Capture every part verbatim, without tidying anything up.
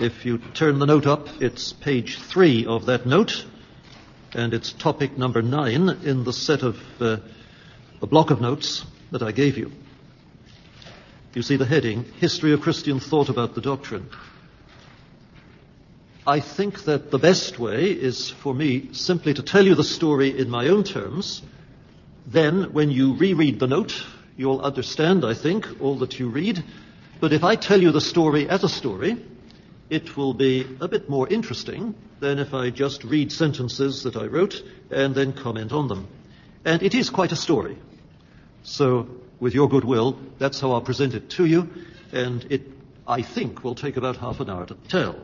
If you turn the note up, it's page three of that note, and it's topic number nine in the set of uh, a block of notes that I gave you. You see the heading, History of Christian Thought About the Doctrine. I think that the best way is for me simply to tell you the story in my own terms. Then, when you reread the note, you'll understand, I think, all that you read. But if I tell you the story as a story, it will be a bit more interesting than if I just read sentences that I wrote and then comment on them. And it is quite a story. So, with your goodwill, that's how I'll present it to you, and it, I think, will take about half an hour to tell.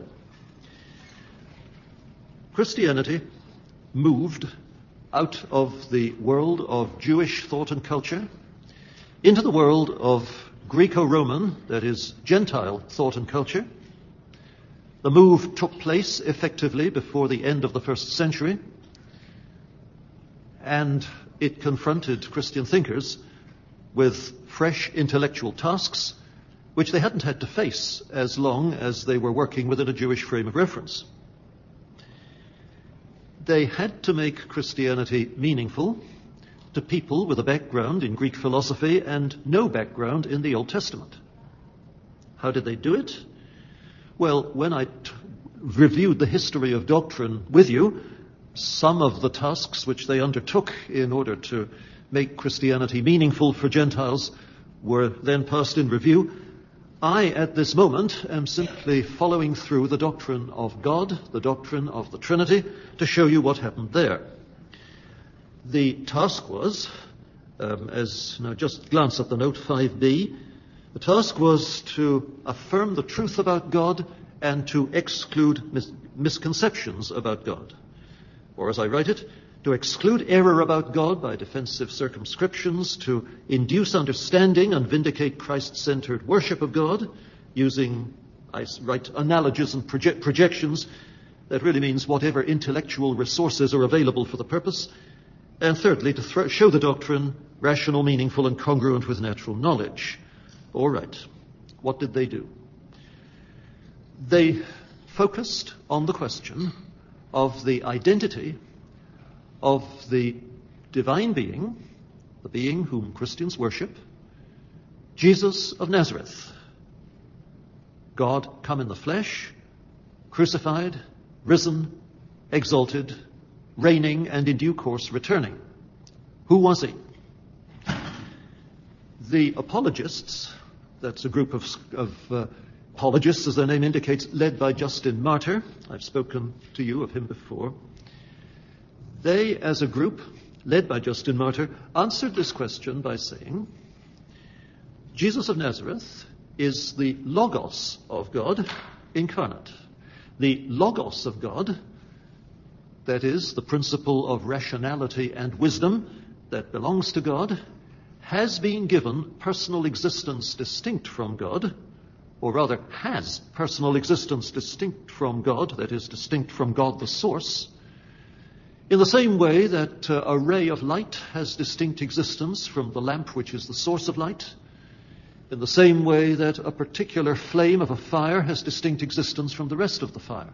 Christianity moved out of the world of Jewish thought and culture into the world of Greco-Roman, that is, Gentile thought and culture. The move took place effectively before the end of the first century, and it confronted Christian thinkers with fresh intellectual tasks which they hadn't had to face as long as they were working within a Jewish frame of reference. They had to make Christianity meaningful to people with a background in Greek philosophy and no background in the Old Testament. How did they do it? Well, when I t- reviewed the history of doctrine with you, some of the tasks which they undertook in order to make Christianity meaningful for Gentiles were then passed in review. I, at this moment, am simply following through the doctrine of God, the doctrine of the Trinity, to show you what happened there. The task was, um, as now just glance at the note five b, the task was to affirm the truth about God and to exclude mis- misconceptions about God. Or as I write it, to exclude error about God by defensive circumscriptions, to induce understanding and vindicate Christ-centered worship of God using, I write, analogies and proje- projections. That really means whatever intellectual resources are available for the purpose. And thirdly, to th- show the doctrine rational, meaningful, and congruent with natural knowledge. All right. What did they do? They focused on the question of the identity of the divine being, the being whom Christians worship, Jesus of Nazareth. God come in the flesh, crucified, risen, exalted, reigning, and in due course returning. Who was he? The apologists, that's a group of, of uh, apologists, as their name indicates, led by Justin Martyr. I've spoken to you of him before. They, as a group, led by Justin Martyr, answered this question by saying, Jesus of Nazareth is the Logos of God incarnate. The Logos of God, that is, the principle of rationality and wisdom that belongs to God, has been given personal existence distinct from God, or rather has personal existence distinct from God, that is, distinct from God the source, in the same way that uh, a ray of light has distinct existence from the lamp which is the source of light, in the same way that a particular flame of a fire has distinct existence from the rest of the fire.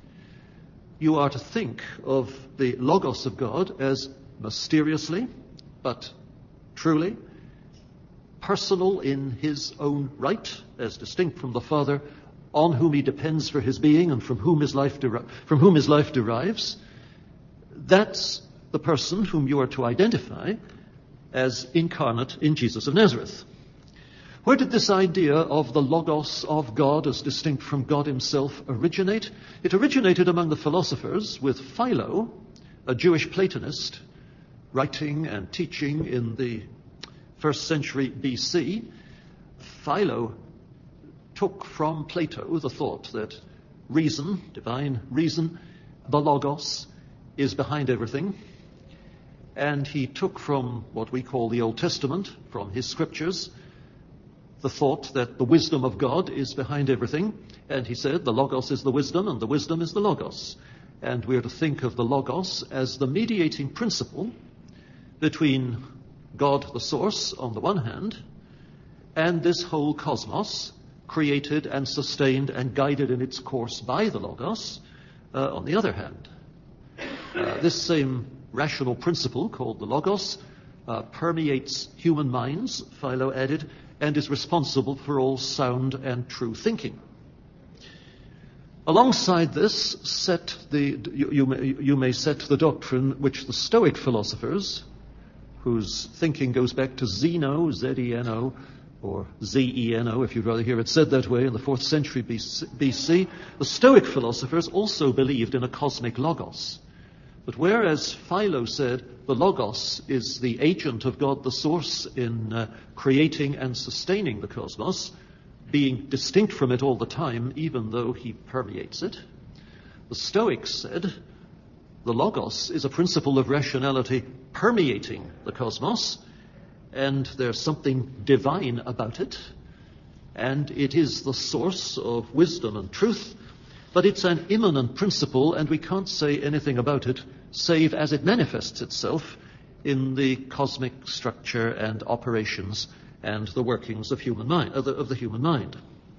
You are to think of the Logos of God as mysteriously, but truly, personal in his own right, as distinct from the Father, on whom he depends for his being and from whom his life, deri- from whom his life derives. That's the person whom you are to identify as incarnate in Jesus of Nazareth. Where did this idea of the Logos of God as distinct from God himself originate? It originated among the philosophers with Philo, a Jewish Platonist, writing and teaching in the first century B C. Philo took from Plato the thought that reason, divine reason, the Logos, is behind everything. And he took from what we call the Old Testament, from his scriptures, the thought that the wisdom of God is behind everything. And he said the Logos is the wisdom and the wisdom is the Logos. And we're to think of the Logos as the mediating principle between God the source on the one hand and this whole cosmos created and sustained and guided in its course by the Logos, uh, on the other hand. Uh, this same rational principle, called the Logos, uh, permeates human minds, Philo added, and is responsible for all sound and true thinking. Alongside this, set the, you, you, may, you may set the doctrine which the Stoic philosophers, whose thinking goes back to Zeno, Z E N O, or Z E N O, if you'd rather hear it said that way, in the fourth century B C, the Stoic philosophers also believed in a cosmic Logos. But whereas Philo said the Logos is the agent of God the source in uh, creating and sustaining the cosmos, being distinct from it all the time, even though he permeates it, the Stoics said the Logos is a principle of rationality permeating the cosmos, and there's something divine about it, and it is the source of wisdom and truth, but it's an immanent principle, and we can't say anything about it save as it manifests itself in the cosmic structure and operations and the workings of human mind, of the, of the human mind.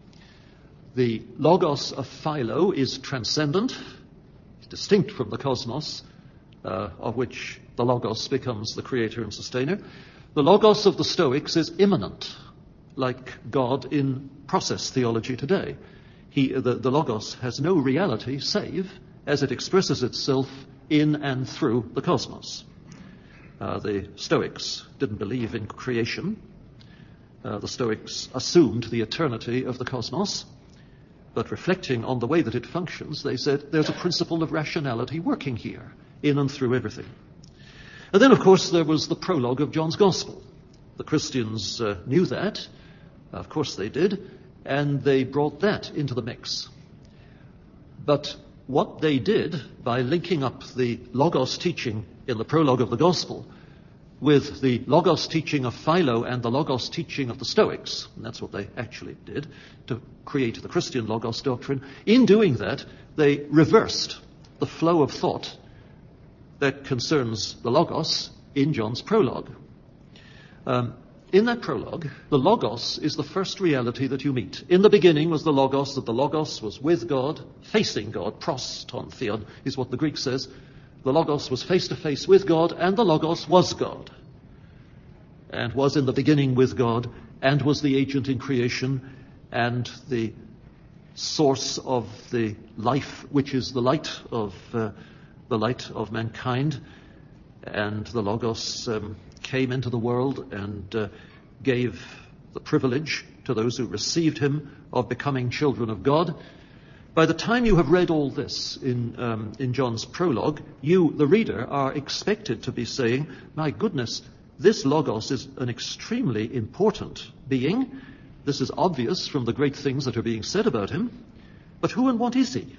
The Logos of Philo is transcendent, distinct from the cosmos, uh, of which the Logos becomes the creator and sustainer. The Logos of the Stoics is immanent, like God in process theology today. He, the, the Logos has no reality save as it expresses itself in and through the cosmos. Uh, the Stoics didn't believe in creation. Uh, the Stoics assumed the eternity of the cosmos, but reflecting on the way that it functions, they said there's a principle of rationality working here, in and through everything. And then, of course, there was the prologue of John's Gospel. The Christians uh, knew that, of course they did, and they brought that into the mix. But what they did by linking up the Logos teaching in the prologue of the Gospel with the Logos teaching of Philo and the Logos teaching of the Stoics, and that's what they actually did to create the Christian Logos doctrine, in doing that, they reversed the flow of thought that concerns the Logos in John's prologue. Um, in that prologue, the Logos is the first reality that you meet. In the beginning was the Logos, that the Logos was with God, facing God. Pros ton theon is what the Greek says. The Logos was face to face with God, and the Logos was God, and was in the beginning with God, and was the agent in creation, and the source of the life, which is the light of uh, the light of mankind. And the Logos um, came into the world and uh, gave the privilege to those who received him of becoming children of God. By the time you have read all this in, um, in John's prologue, you, the reader, are expected to be saying, my goodness, this Logos is an extremely important being. This is obvious from the great things that are being said about him. But who and what is he?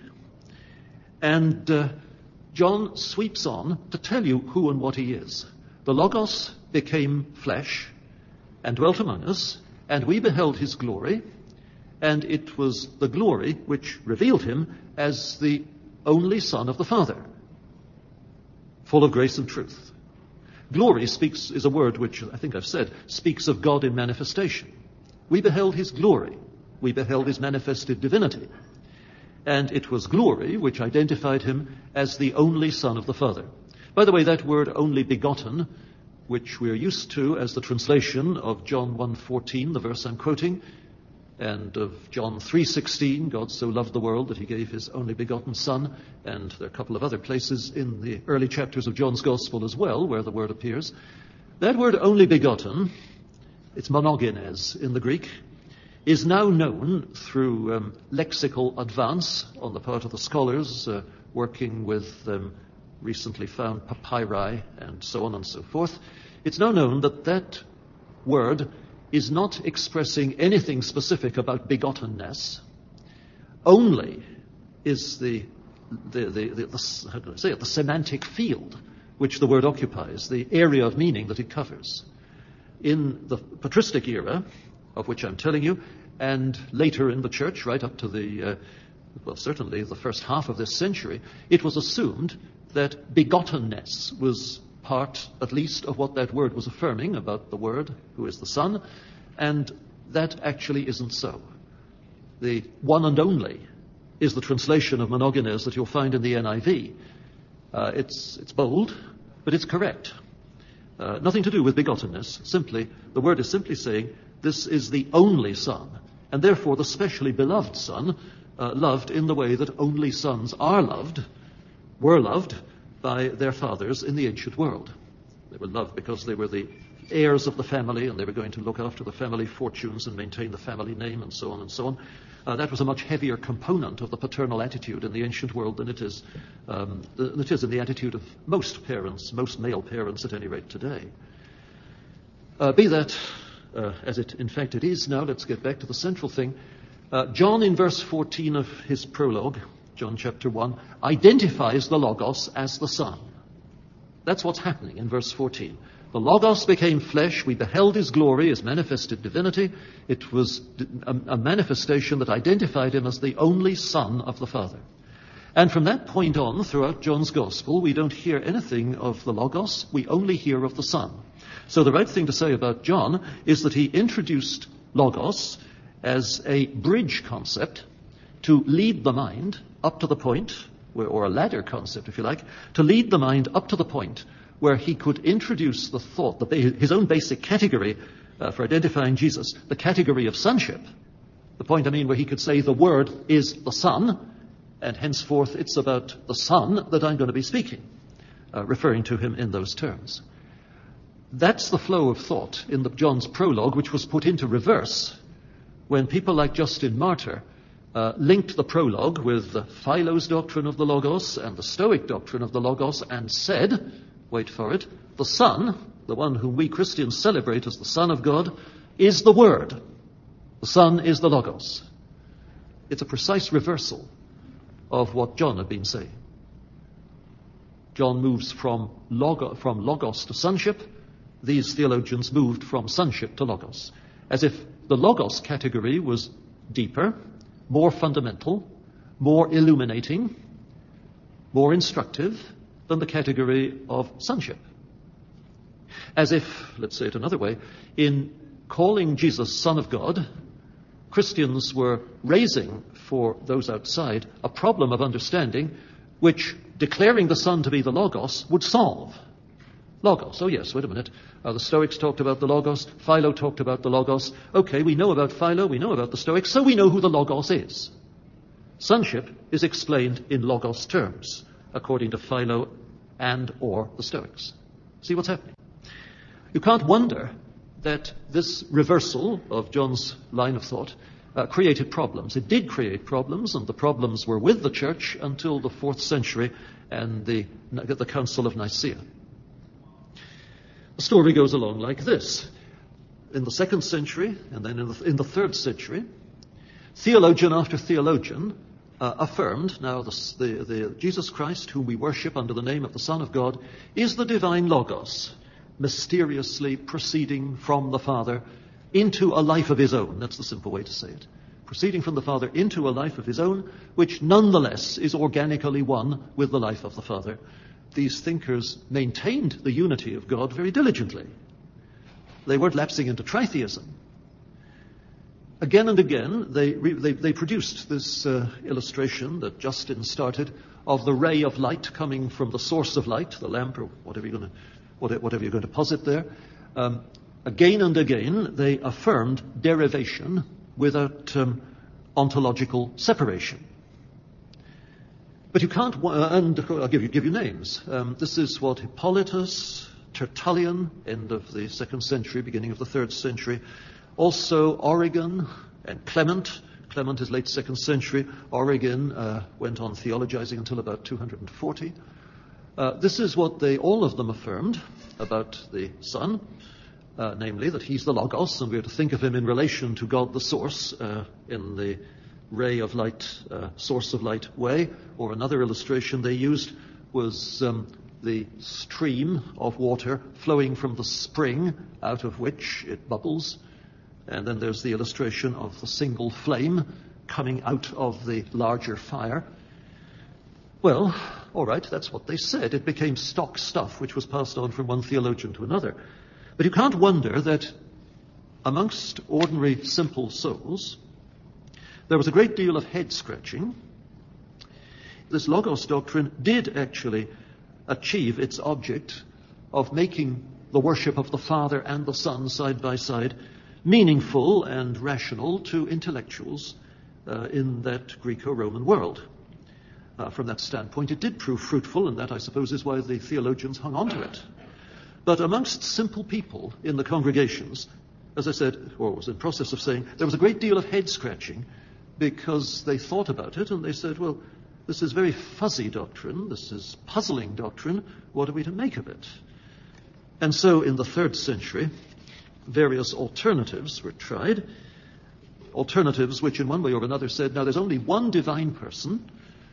And uh, John sweeps on to tell you who and what he is. The Logos became flesh and dwelt among us, and we beheld his glory. And it was the glory which revealed him as the only Son of the Father, full of grace and truth. Glory speaks is a word which, I think I've said, speaks of God in manifestation. We beheld his glory. We beheld his manifested divinity. And it was glory which identified him as the only Son of the Father. By the way, that word only begotten, which we're used to as the translation of John one fourteen, the verse I'm quoting, and of John three sixteen, God so loved the world that he gave his only begotten Son, and there are a couple of other places in the early chapters of John's Gospel as well where the word appears. That word only begotten, it's monogenes in the Greek, is now known through um, lexical advance on the part of the scholars uh, working with um, recently found papyri and so on and so forth. It's now known that that word is not expressing anything specific about begottenness. Only is the, the, the, the, the how do I say it, the semantic field which the word occupies, the area of meaning that it covers. In the patristic era, of which I'm telling you, and later in the church, right up to the, uh, well, certainly the first half of this century, it was assumed that begottenness was part, at least, of what that word was affirming about the Word, who is the Son, and that actually isn't so. the one and only is the translation of monogenes that you'll find in the N I V. Uh, it's, it's bold, but it's correct. Uh, nothing to do with begottenness. Simply, the word is simply saying this is the only Son, and therefore the specially beloved Son, uh, loved in the way that only sons are loved, were loved by their fathers in the ancient world. They were loved because they were the heirs of the family, and they were going to look after the family fortunes and maintain the family name and so on and so on. Uh, that was a much heavier component of the paternal attitude in the ancient world than it is, um, than it is in the attitude of most parents, most male parents at any rate today. Uh, be that uh, as it in fact it is now, let's get back to the central thing. Uh, John in verse fourteen of his prologue, John chapter one, identifies the Logos as the Son. That's what's happening in verse fourteen. The Logos became flesh, we beheld his glory, his manifested divinity. It was a, a manifestation that identified him as the only Son of the Father. And from that point on, throughout John's Gospel, we don't hear anything of the Logos, we only hear of the Son. So the right thing to say about John is that he introduced Logos as a bridge concept to lead the mind up to the point, where, or a ladder concept, if you like, to lead the mind up to the point where he could introduce the thought, the, his own basic category uh, for identifying Jesus, the category of sonship. The point, I mean, where he could say the Word is the Son, and henceforth it's about the Son that I'm going to be speaking, uh, referring to him in those terms. That's the flow of thought in the, John's prologue, which was put into reverse when people like Justin Martyr uh, linked the prologue with the Philo's doctrine of the Logos and the Stoic doctrine of the Logos and said, wait for it, the Son, the one whom we Christians celebrate as the Son of God, is the Word. The Son is the Logos. It's a precise reversal of what John had been saying. John moves from, logo, from Logos to sonship. These theologians moved from sonship to Logos, as if the Logos category was deeper, more fundamental, more illuminating, more instructive than the category of sonship. As if, let's say it another way, in calling Jesus Son of God, Christians were raising for those outside a problem of understanding which declaring the Son to be the Logos would solve. Logos, oh yes, wait a minute. Uh, the Stoics talked about the Logos, Philo talked about the Logos. Okay, we know about Philo, we know about the Stoics, so we know who the Logos is. Sonship is explained in Logos terms, according to Philo and or the Stoics. See what's happening? You can't wonder that this reversal of John's line of thought uh, created problems. It did create problems, and the problems were with the church until the fourth century and the, the Council of Nicaea. The story goes along like this. In the second century, and then in the, in the third century, theologian after theologian uh, affirmed, now the, the, the Jesus Christ, whom we worship under the name of the Son of God, is the divine Logos, mysteriously proceeding from the Father into a life of his own. That's the simple way to say it. Proceeding from the Father into a life of his own, which nonetheless is organically one with the life of the Father. These thinkers maintained the unity of God very diligently. They weren't lapsing into tritheism. Again and again, they, they, they produced this uh, illustration that Justin started of the ray of light coming from the source of light, the lamp or whatever you're going to, whatever you're going to posit there. Um, again and again, they affirmed derivation without um, ontological separation. But you can't, uh, and I'll give you, give you names. Um, this is what Hippolytus, Tertullian, end of the second century, beginning of the third century. Also Origen and Clement. Clement is late second century. Origen uh, went on theologizing until about two hundred forty. Uh, this is what they, all of them affirmed about the Son, uh, namely that he's the Logos, and we are to think of him in relation to God the Source uh, in the ray of light, uh, source of light way. Or another illustration they used was um, the stream of water flowing from the spring out of which it bubbles. And then there's the illustration of the single flame coming out of the larger fire. Well, all right, that's what they said. It became stock stuff which was passed on from one theologian to another. But you can't wonder that amongst ordinary simple souls, There was a great deal of head-scratching. This Logos doctrine did actually achieve its object of making the worship of the Father and the Son side by side meaningful and rational to intellectuals uh, in that Greco-Roman world. Uh, from that standpoint, it did prove fruitful, and that, I suppose, is why the theologians hung on to it. But amongst simple people in the congregations, as I said, or was in process of saying, there was a great deal of head-scratching because they thought about it and they said, well, this is very fuzzy doctrine, this is puzzling doctrine, what are we to make of it? And so in the third century, various alternatives were tried, alternatives which in one way or another said, now there's only one divine person,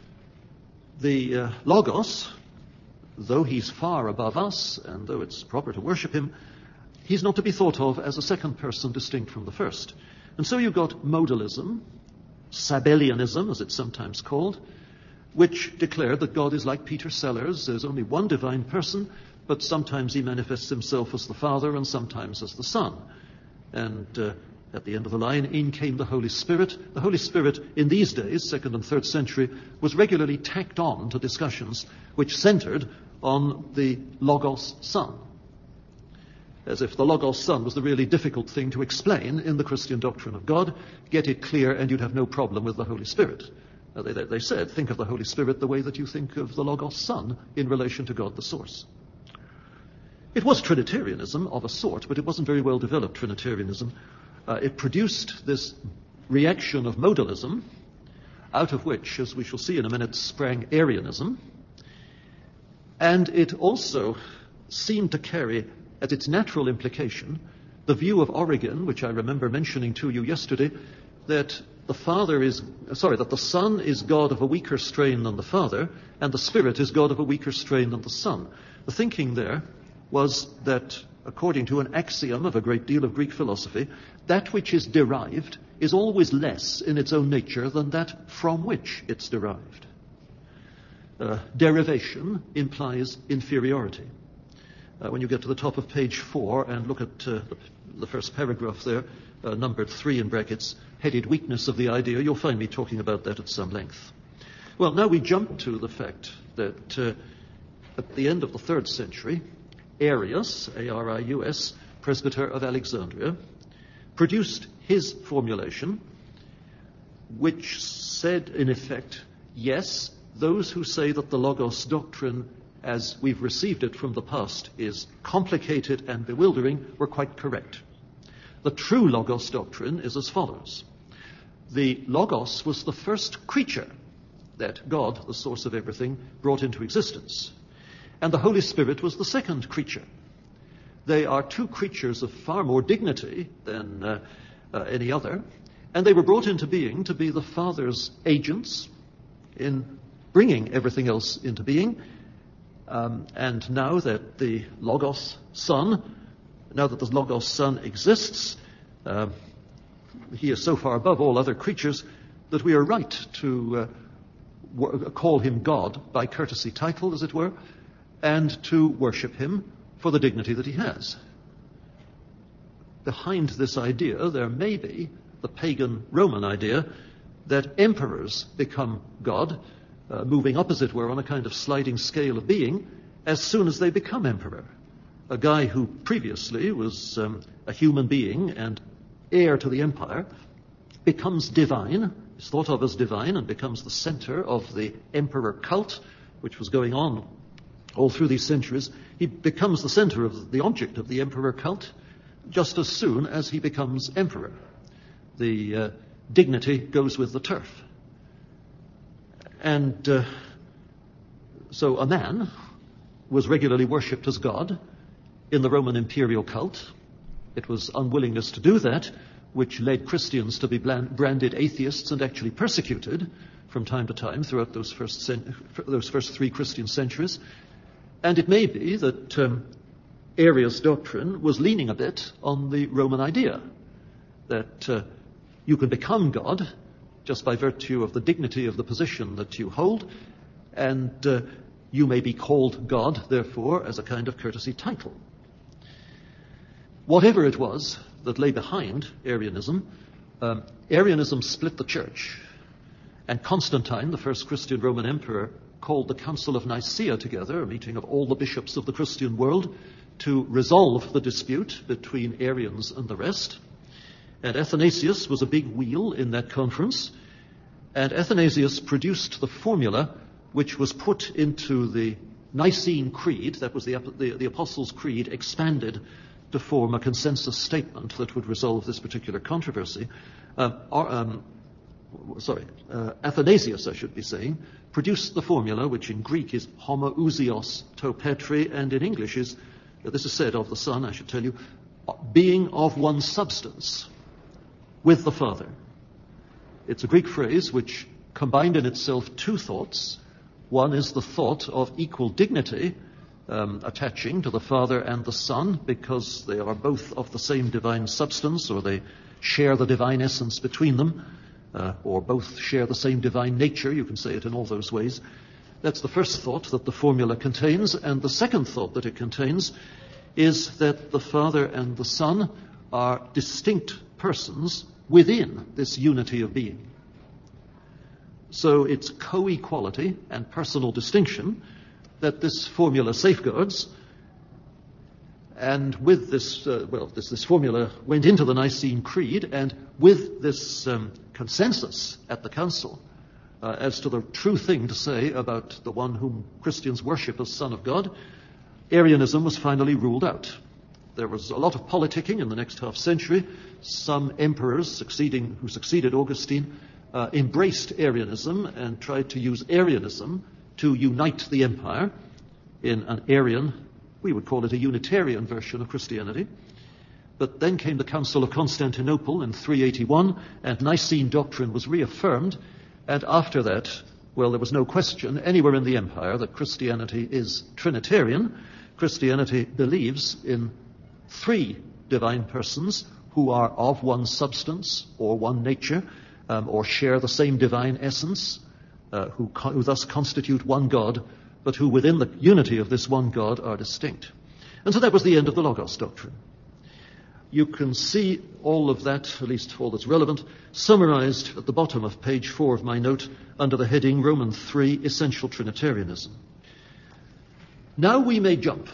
the uh, Logos, though he's far above us, and though it's proper to worship him, he's not to be thought of as a second person distinct from the first. And so you've got modalism, Sabellianism, as it's sometimes called, which declared that God is like Peter Sellers. There's only one divine person, but sometimes he manifests himself as the Father and sometimes as the Son. And uh, at the end of the line, in came the Holy Spirit. The Holy Spirit, in these days, second and third century, was regularly tacked on to discussions which centered on the Logos Son, as if the Logos Son was the really difficult thing to explain in the Christian doctrine of God. Get it clear and you'd have no problem with the Holy Spirit. Uh, they, they said, think of the Holy Spirit the way that you think of the Logos Son in relation to God the source. It was Trinitarianism of a sort, but it wasn't very well developed Trinitarianism. Uh, it produced this reaction of modalism, out of which, as we shall see in a minute, sprang Arianism. And it also seemed to carry, as its natural implication, the view of Origen, which I remember mentioning to you yesterday, that the Father is, sorry, that the Son is God of a weaker strain than the Father, and the Spirit is God of a weaker strain than the Son. The thinking there was that, according to an axiom of a great deal of Greek philosophy, that which is derived is always less in its own nature than that from which it's derived. Uh, derivation implies inferiority. Uh, when you get to the top of page four and look at uh, the, the first paragraph there, uh, numbered three in brackets, headed weakness of the idea, you'll find me talking about that at some length. Well, now we jump to the fact that uh, at the end of the third century, Arius, A R I U S, presbyter of Alexandria, produced his formulation, which said, in effect, yes, those who say that the Logos doctrine, as we've received it from the past, is complicated and bewildering, were quite correct. The true Logos doctrine is as follows. The Logos was the first creature that God, the source of everything, brought into existence. And the Holy Spirit was the second creature. They are two creatures of far more dignity than uh, uh, any other, and they were brought into being to be the Father's agents in bringing everything else into being. Um, and now that the Logos Son, now that the Logos Son exists, uh, he is so far above all other creatures that we are right to uh, w- call him God by courtesy title, as it were, and to worship him for the dignity that he has. Behind this idea, there may be the pagan Roman idea that emperors become God, uh, moving up, as it were, on a kind of sliding scale of being, as soon as they become emperor. A guy who previously was um, a human being and heir to the empire becomes divine, is thought of as divine, and becomes the center of the emperor cult, which was going on all through these centuries. He becomes the center of the object of the emperor cult just as soon as he becomes emperor. The uh, dignity goes with the turf. And uh, so a man was regularly worshipped as God in the Roman imperial cult. It was unwillingness to do that which led Christians to be branded atheists and actually persecuted from time to time throughout those first, cent- those first three Christian centuries. And it may be that um, Arius' doctrine was leaning a bit on the Roman idea that uh, you can become God just by virtue of the dignity of the position that you hold, and uh, you may be called God, therefore, as a kind of courtesy title. Whatever it was that lay behind Arianism, um, Arianism split the church. And Constantine, the first Christian Roman emperor, called the Council of Nicaea together, a meeting of all the bishops of the Christian world, to resolve the dispute between Arians and the rest. And Athanasius was a big wheel in that conference. And Athanasius produced the formula which was put into the Nicene Creed, that was the, the, the Apostles' Creed, expanded to form a consensus statement that would resolve this particular controversy. Uh, or, um, sorry, uh, Athanasius, I should be saying, produced the formula, which in Greek is homoousios to Petri, and in English is, this is said of the Son, I should tell you, being of one substance with the Father. It's a Greek phrase which combined in itself two thoughts. One is the thought of equal dignity um, attaching to the Father and the Son because they are both of the same divine substance, or they share the divine essence between them, uh, or both share the same divine nature. You can say it in all those ways. That's the first thought that the formula contains. And the second thought that it contains is that the Father and the Son are distinct persons within this unity of being. So it's co-equality and personal distinction that this formula safeguards. And with this, uh, well, this, this formula went into the Nicene Creed, and with this um, consensus at the Council uh, as to the true thing to say about the one whom Christians worship as Son of God, Arianism was finally ruled out. There was a lot of politicking in the next half century. Some emperors succeeding, who succeeded Augustine uh, embraced Arianism and tried to use Arianism to unite the empire in an Arian, we would call it a Unitarian version of Christianity. But then came the Council of Constantinople in three eighty-one, and Nicene doctrine was reaffirmed. And after that, well, there was no question anywhere in the empire that Christianity is Trinitarian. Christianity believes in three divine persons who are of one substance or one nature, um, or share the same divine essence, uh, who, co- who thus constitute one God, but who within the unity of this one God are distinct. And so that was the end of the Logos doctrine. You can see all of that, at least all that's relevant, summarized at the bottom of page four of my note under the heading Romans three, Essential Trinitarianism. Now we may jump.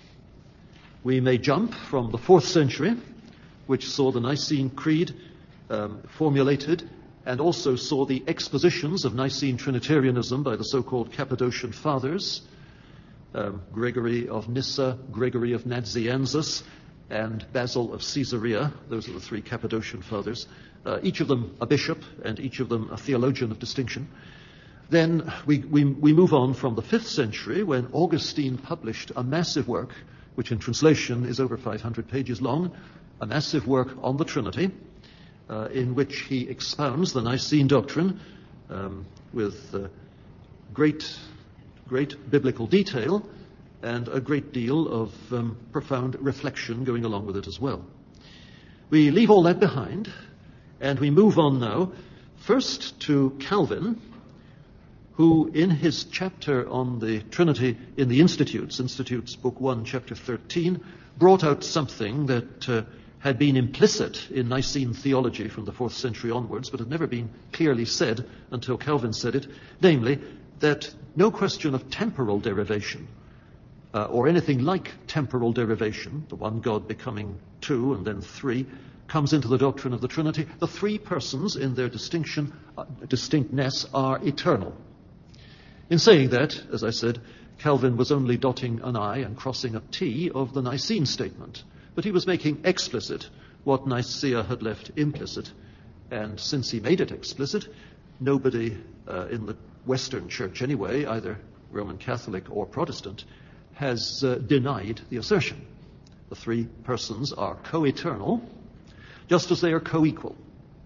We may jump from the fourth century, which saw the Nicene Creed um, formulated, and also saw the expositions of Nicene Trinitarianism by the so-called Cappadocian Fathers, um, Gregory of Nyssa, Gregory of Nazianzus, and Basil of Caesarea. Those are the three Cappadocian Fathers, uh, each of them a bishop and each of them a theologian of distinction. Then we, we, we move on from the fifth century, when Augustine published a massive work, which in translation is over five hundred pages long, a massive work on the Trinity, uh, in which he expounds the Nicene doctrine um, with uh, great, great biblical detail and a great deal of um, profound reflection going along with it as well. We leave all that behind, and we move on now, first to Calvin, who in his chapter on the Trinity in the Institutes, Institutes Book one, Chapter thirteen, brought out something that uh, had been implicit in Nicene theology from the fourth century onwards, but had never been clearly said until Calvin said it, namely, that no question of temporal derivation, uh, or anything like temporal derivation, the one God becoming two and then three, comes into the doctrine of the Trinity. The three persons in their distinction, uh, distinctness are eternal. In saying that, as I said, Calvin was only dotting an I and crossing a T of the Nicene statement, but he was making explicit what Nicaea had left implicit, and since he made it explicit, nobody uh, in the Western Church anyway, either Roman Catholic or Protestant, has uh, denied the assertion. The three persons are co-eternal, just as they are co-equal.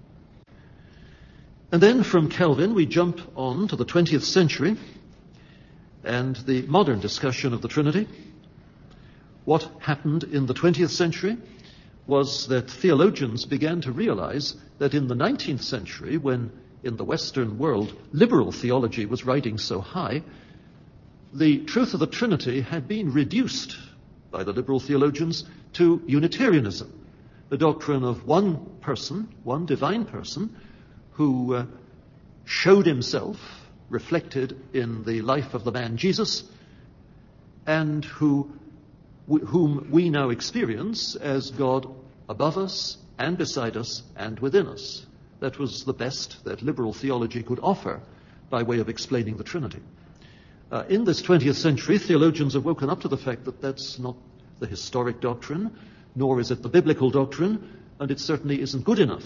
And then from Calvin we jump on to the twentieth century and the modern discussion of the Trinity. What happened in the twentieth century was that theologians began to realize that in the nineteenth century, when in the Western world liberal theology was riding so high, the truth of the Trinity had been reduced by the liberal theologians to Unitarianism. the doctrine of one person, one divine person, who uh, showed himself reflected in the life of the man Jesus, and who, w- whom we now experience as God above us and beside us and within us. That was the best that liberal theology could offer by way of explaining the Trinity. Uh, in this twentieth century, theologians have woken up to the fact that that's not the historic doctrine, nor is it the biblical doctrine, and it certainly isn't good enough.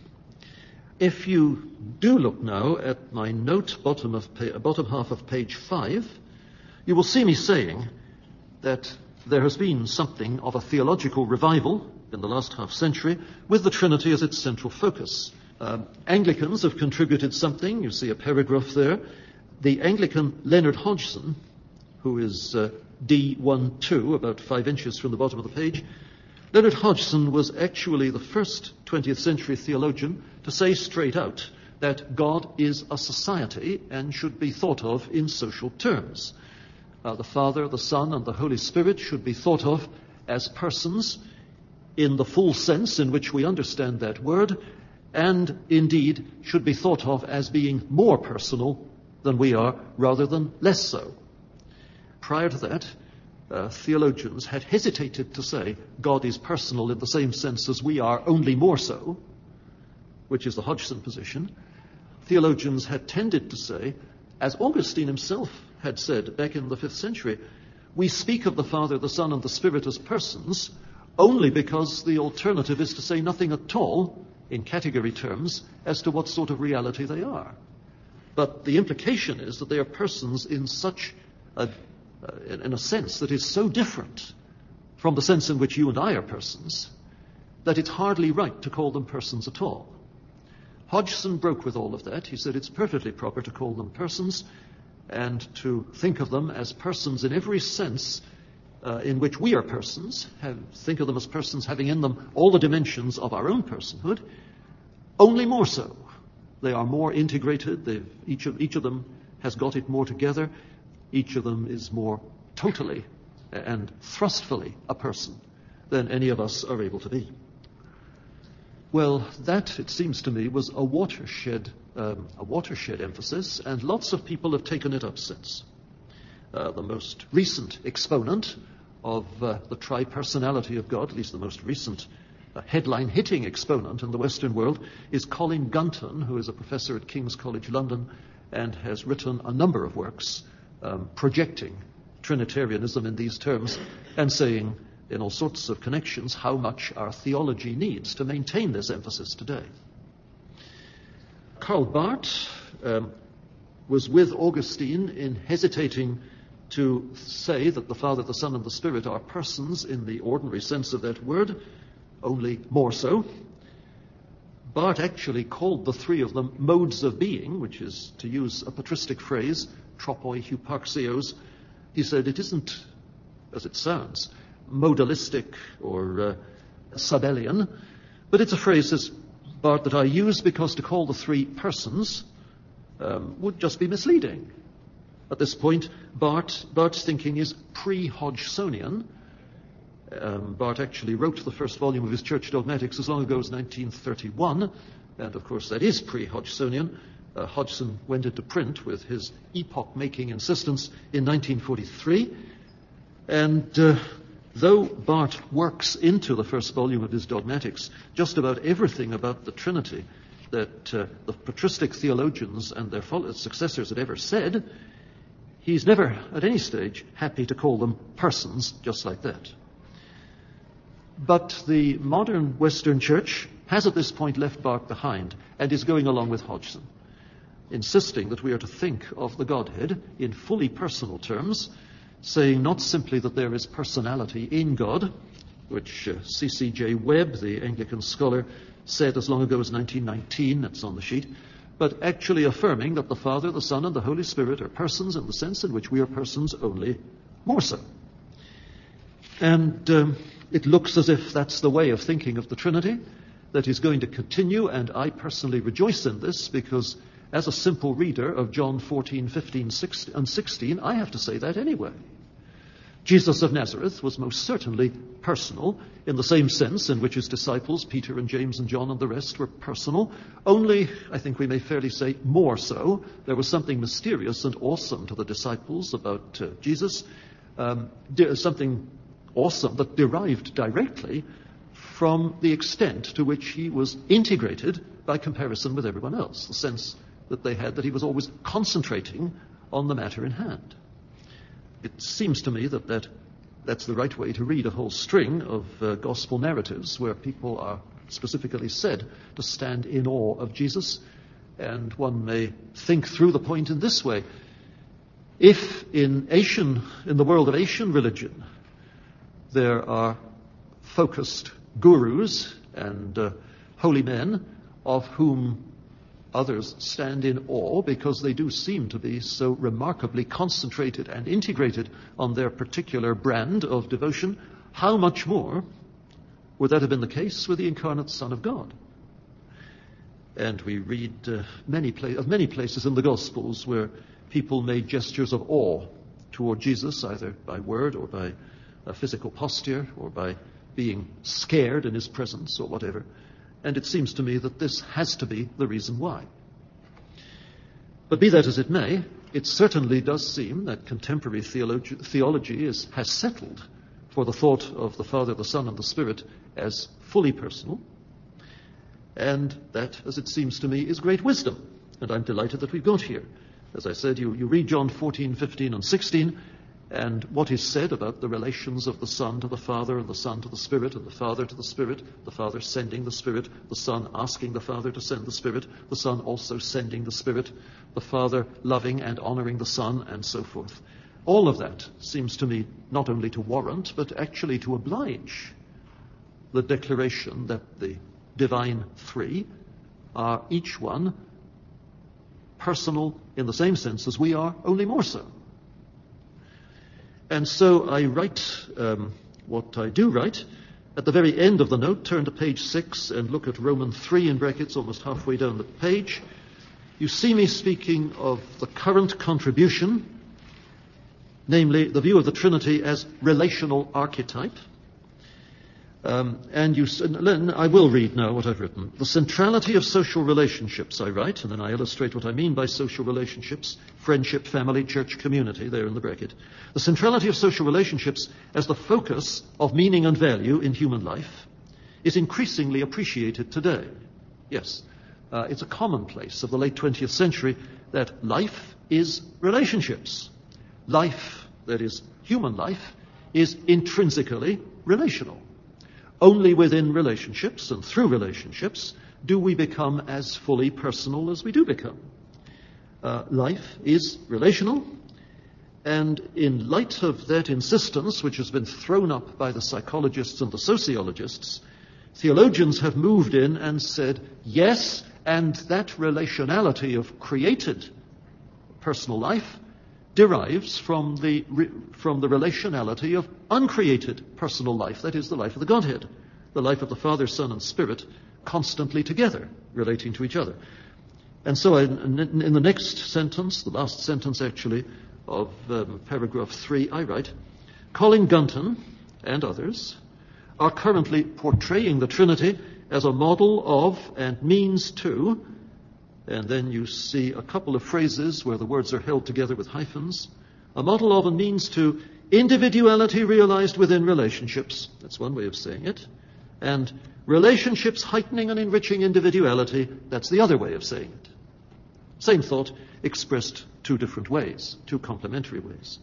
If you do look now at my note, bottom of pa- bottom half of page five, you will see me saying that there has been something of a theological revival in the last half century with the Trinity as its central focus. Um, Anglicans have contributed something. You see a paragraph there. The Anglican Leonard Hodgson, who is uh, D twelve, about five inches from the bottom of the page, Leonard Hodgson was actually the first twentieth century theologian to say straight out that God is a society and should be thought of in social terms. Uh, the Father, the Son, and the Holy Spirit should be thought of as persons in the full sense in which we understand that word, and indeed should be thought of as being more personal than we are, rather than less so. Prior to that, uh, theologians had hesitated to say God is personal in the same sense as we are, only more so, which is the Hodgson position. Theologians had tended to say, as Augustine himself had said back in the fifth century, we speak of the Father, the Son, and the Spirit as persons only because the alternative is to say nothing at all, in category terms, as to what sort of reality they are. But the implication is that they are persons in such a, uh, in a sense that is so different from the sense in which you and I are persons, that it's hardly right to call them persons at all. Hodgson broke with all of that. He said it's perfectly proper to call them persons and to think of them as persons in every sense uh, in which we are persons, have, think of them as persons having in them all the dimensions of our own personhood, only more so. They are more integrated. They've, each of, each of them has got it more together. Each of them is more totally and thrustfully a person than any of us are able to be. Well, that, it seems to me, was a watershed, um, a watershed emphasis, and lots of people have taken it up since. Uh, the most recent exponent of uh, the tri-personality of God, at least the most recent uh, headline-hitting exponent in the Western world, is Colin Gunton, who is a professor at King's College London and has written a number of works um, projecting Trinitarianism in these terms and saying, in all sorts of connections, how much our theology needs to maintain this emphasis today. Karl Barth um, was with Augustine in hesitating to say that the Father, the Son, and the Spirit are persons in the ordinary sense of that word, only more so. Barth actually called the three of them modes of being, which is, to use a patristic phrase, tropoi hyparxios. He said it isn't, as it sounds, modalistic or uh, Sabellian, but it's a phrase, says Barth, that I use because to call the three persons um, would just be misleading. At this point, Barth, Barth's thinking is pre-Hodgsonian. Um, Barth actually wrote the first volume of his Church Dogmatics as long ago as nineteen thirty-one, and of course that is pre-Hodgsonian. Uh, Hodgson went into print with his epoch-making insistence in nineteen forty-three, and uh, though Barth works into the first volume of his Dogmatics just about everything about the Trinity that uh, the patristic theologians and their successors had ever said, he's never at any stage happy to call them persons just like that. But the modern Western Church has at this point left Barth behind and is going along with Hodgson, insisting that we are to think of the Godhead in fully personal terms, saying not simply that there is personality in God, which uh, C C J Webb, the Anglican scholar, said as long ago as nineteen nineteen, that's on the sheet, but actually affirming that the Father, the Son, and the Holy Spirit are persons in the sense in which we are persons, only more so. And um, it looks as if that's the way of thinking of the Trinity that is going to continue, and I personally rejoice in this because as a simple reader of John fourteen, fifteen, sixteen, and sixteen, I have to say that anyway. Jesus of Nazareth was most certainly personal in the same sense in which his disciples, Peter and James and John and the rest, were personal. Only, I think we may fairly say, more so. There was something mysterious and awesome to the disciples about uh, Jesus, um, de- something awesome that derived directly from the extent to which he was integrated by comparison with everyone else, the sense that they had that he was always concentrating on the matter in hand. It seems to me that, that that's the right way to read a whole string of uh, gospel narratives where people are specifically said to stand in awe of Jesus. And one may think through the point in this way. If in Asian, in the world of Asian religion, there are focused gurus and uh, holy men of whom others stand in awe because they do seem to be so remarkably concentrated and integrated on their particular brand of devotion, how much more would that have been the case with the incarnate Son of God? And we read uh, many pla- of many places in the Gospels where people made gestures of awe toward Jesus, either by word or by a physical posture or by being scared in his presence or whatever. And it seems to me that this has to be the reason why. But be that as it may, it certainly does seem that contemporary theology, theology is, has settled for the thought of the Father, the Son, and the Spirit as fully personal. And that, as it seems to me, is great wisdom. And I'm delighted that we've got here. As I said, you, you read John fourteen, fifteen, and sixteen, and what is said about the relations of the Son to the Father and the Son to the Spirit and the Father to the Spirit, the Father sending the Spirit, the Son asking the Father to send the Spirit, the Son also sending the Spirit, the Father loving and honoring the Son, and so forth. All of that seems to me not only to warrant, but actually to oblige the declaration that the divine three are each one personal in the same sense as we are, only more so. And so I write um, what I do write. At the very end of the note, turn to page six and look at Romans three in brackets, almost halfway down the page. You see me speaking of the current contribution, namely the view of the Trinity as relational archetype. Um, and you, I will read now what I've written. The centrality of social relationships, I write, and then I illustrate what I mean by social relationships, friendship, family, church, community, there in the bracket. The centrality of social relationships as the focus of meaning and value in human life is increasingly appreciated today. Yes, uh, it's a commonplace of the late twentieth century that life is relationships. Life, that is human life, is intrinsically relational. Only within relationships and through relationships do we become as fully personal as we do become. Uh, life is relational, and in light of that insistence, which has been thrown up by the psychologists and the sociologists, theologians have moved in and said, yes, and that relationality of created personal life derives from the from the relationality of uncreated personal life, that is, the life of the Godhead, the life of the Father, Son, and Spirit, constantly together, relating to each other. And so I, in the next sentence, the last sentence actually, of um, paragraph three, I write, Colin Gunton and others are currently portraying the Trinity as a model of and means to. And then you see a couple of phrases where the words are held together with hyphens. A model of and means to individuality realized within relationships. That's one way of saying it. And relationships heightening and enriching individuality. That's the other way of saying it. Same thought expressed two different ways, two complementary ways.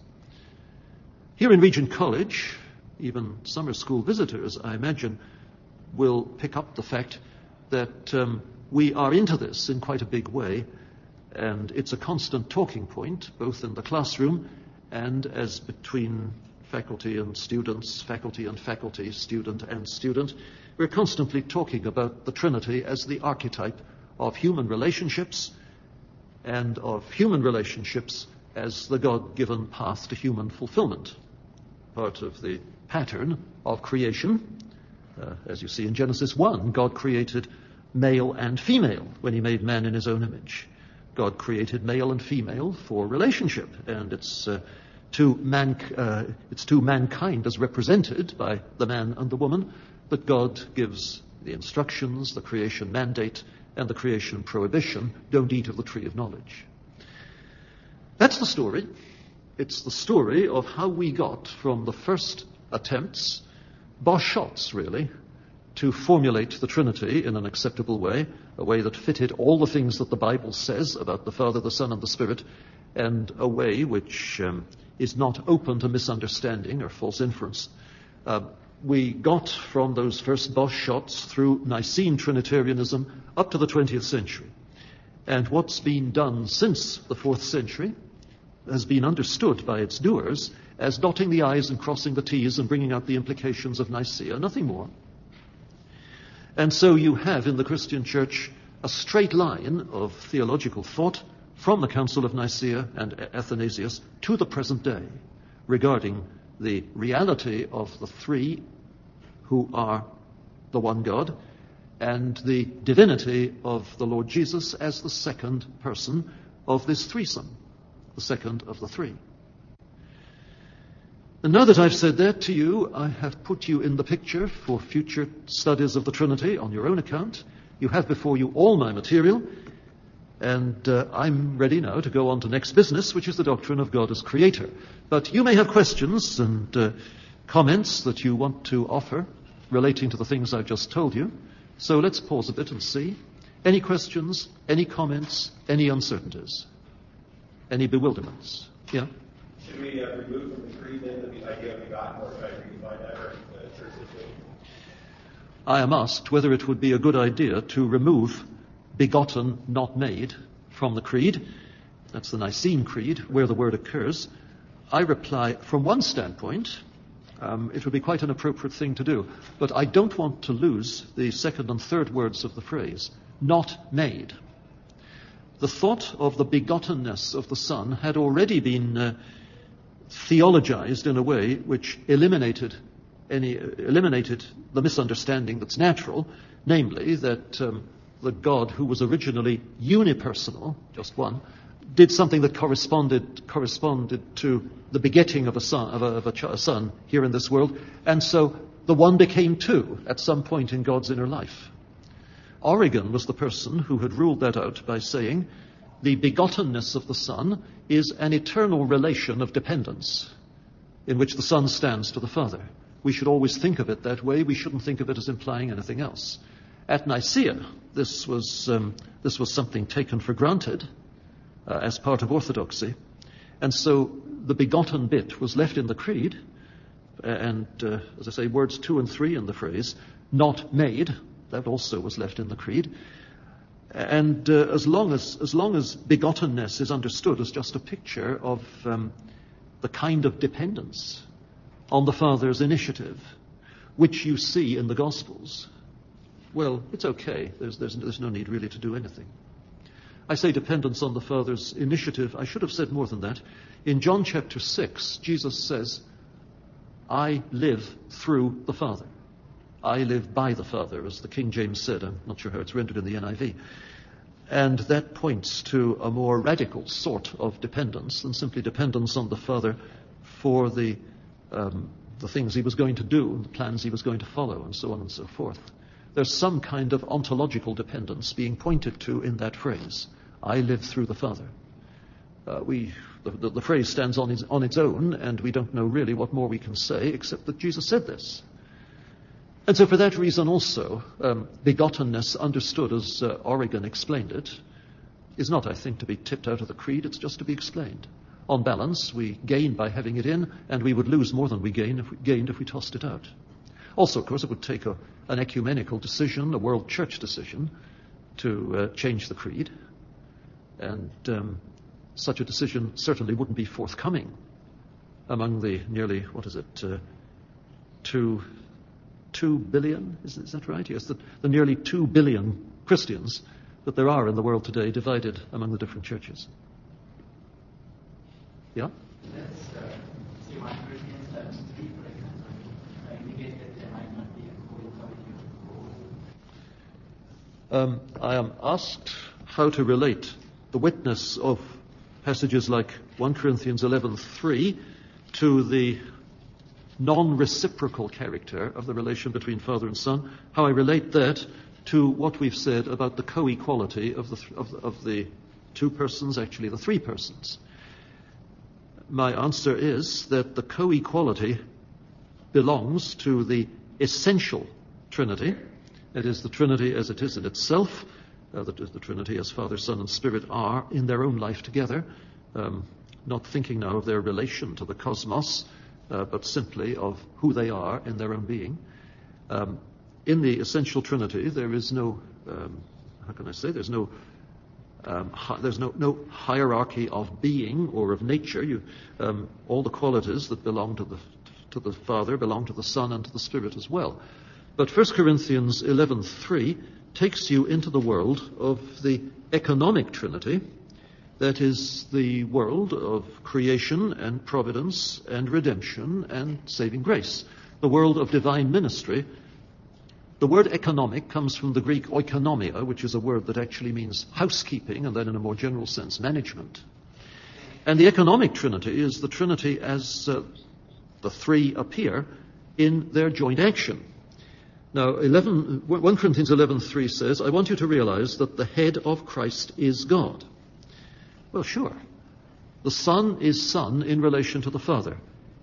Here in Regent College, even summer school visitors, I imagine, will pick up the fact that um, we are into this in quite a big way, and it's a constant talking point, both in the classroom and as between faculty and students, faculty and faculty, student and student. We're constantly talking about the Trinity as the archetype of human relationships, and of human relationships as the God-given path to human fulfillment. Part of the pattern of creation, uh, as you see in Genesis one, God created male and female when he made man in his own image. God created male and female for relationship, and it's uh, to man, uh, it's to mankind as represented by the man and the woman, but God gives the instructions, the creation mandate, and the creation prohibition: don't eat of the tree of knowledge. That's the story. It's the story of how we got from the first attempts, Bosch shots really, to formulate the Trinity in an acceptable way, a way that fitted all the things that the Bible says about the Father, the Son, and the Spirit, and a way which um, is not open to misunderstanding or false inference. Uh, we got from those first Bosch shots through Nicene Trinitarianism up to the twentieth century. And what's been done since the fourth century has been understood by its doers as dotting the I's and crossing the T's and bringing out the implications of Nicaea, nothing more. And so you have in the Christian church a straight line of theological thought from the Council of Nicaea and Athanasius to the present day regarding the reality of the three who are the one God and the divinity of the Lord Jesus as the second person of this threesome, the second of the three. And now that I've said that to you, I have put you in the picture for future studies of the Trinity on your own account. You have before you all my material, and uh, I'm ready now to go on to next business, which is the doctrine of God as Creator. But you may have questions and uh, comments that you want to offer relating to the things I've just told you. So let's pause a bit and see. Any questions, any comments, any uncertainties, any bewilderments? Yeah? Should we uh, remove from the creed then the idea of begotten, or should I redefine that or the church situation? I am asked whether it would be a good idea to remove begotten, not made, from the creed. That's the Nicene Creed, where the word occurs. I reply, from one standpoint, um, it would be quite an appropriate thing to do. But I don't want to lose the second and third words of the phrase, not made. The thought of the begottenness of the Son had already been uh, theologized in a way which eliminated any eliminated the misunderstanding that's natural, namely that um, the God who was originally unipersonal, just one, did something that corresponded corresponded to the begetting of a son of a, of a, ch- a son here in this world, and so the one became two at some point in God's inner life. Origen was the person who had ruled that out by saying the begottenness of the Son is an eternal relation of dependence in which the Son stands to the Father. We should always think of it that way. We shouldn't think of it as implying anything else. At Nicaea, this was um, this was something taken for granted uh, as part of orthodoxy. And so the begotten bit was left in the creed, and uh, as I say, words two and three in the phrase, not made, that also was left in the creed. And uh, as long as as long as begottenness is understood as just a picture of um, the kind of dependence on the Father's initiative, which you see in the Gospels, well, it's okay. There's, there's, there's no need really to do anything. I say dependence on the Father's initiative. I should have said more than that. In John chapter six, Jesus says, I live through the Father. I live by the Father, as the King James said. I'm not sure how it's rendered in the N I V. And that points to a more radical sort of dependence than simply dependence on the Father for the um, the things he was going to do and the plans he was going to follow and so on and so forth. There's some kind of ontological dependence being pointed to in that phrase. I live through the Father. Uh, we, the, the, the phrase stands on its, on its own, and we don't know really what more we can say except that Jesus said this. And so for that reason also, um, begottenness understood as uh, Origen explained it is not, I think, to be tipped out of the creed. It's just to be explained. On balance, we gain by having it in, and we would lose more than we gain if we gained if we tossed it out. Also, of course, it would take a, an ecumenical decision, a world church decision, to uh, change the creed. And um, such a decision certainly wouldn't be forthcoming among the nearly, what is it, uh, two, two billion, is, is that right? Yes, the, the nearly two billion Christians that there are in the world today, divided among the different churches. Yeah? Let's uh, see one Corinthians eleven three, for example, uh, indicate that there might not be a full authority of Um, I am asked how to relate the witness of passages like First Corinthians eleven three to the non-reciprocal character of the relation between Father and Son, how I relate that to what we've said about the co-equality of the, th- of, the, of the two persons, actually the three persons. My answer is that the co-equality belongs to the essential Trinity, that is, the Trinity as it is in itself, uh, the, the Trinity as Father, Son, and Spirit are in their own life together, um, not thinking now of their relation to the cosmos, uh, but simply of who they are in their own being. Um, in the essential Trinity, there is no, um, how can I say, there's no Um, hi, there's no, no hierarchy of being or of nature. You, um, all the qualities that belong to the to the Father belong to the Son and to the Spirit as well. But First Corinthians eleven three takes you into the world of the economic Trinity, that is the world of creation and providence and redemption and saving grace, the world of divine ministry. The word economic comes from the Greek oikonomia, which is a word that actually means housekeeping, and then in a more general sense, management. And the economic Trinity is the Trinity as uh, the three appear in their joint action. Now, eleven, First Corinthians eleven three says, I want you to realize that the head of Christ is God. Well, sure. The Son is Son in relation to the Father.